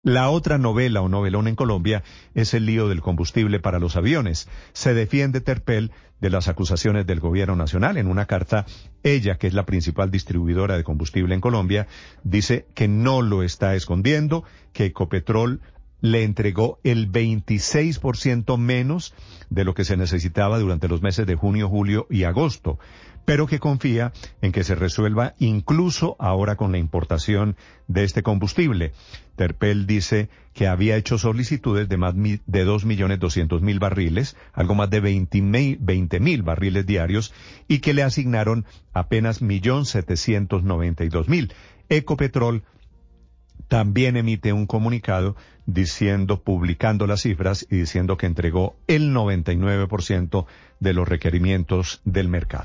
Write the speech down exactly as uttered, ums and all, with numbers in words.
La otra novela o novelón en Colombia es el lío del combustible para los aviones. Se defiende Terpel de las acusaciones del gobierno nacional. En una carta, ella, que es la principal distribuidora de combustible en Colombia, dice que no lo está escondiendo, que Ecopetrol le entregó el veintiséis por ciento menos de lo que se necesitaba durante los meses de junio, julio y agosto, pero que confía en que se resuelva incluso ahora con la importación de este combustible. Terpel dice que había hecho solicitudes de más de dos millones doscientos mil barriles, algo más de veinte mil barriles diarios, y que le asignaron apenas un millón setecientos noventa y dos mil. Ecopetrol también emite un comunicado diciendo, publicando las cifras y diciendo que entregó el noventa y nueve por ciento de los requerimientos del mercado.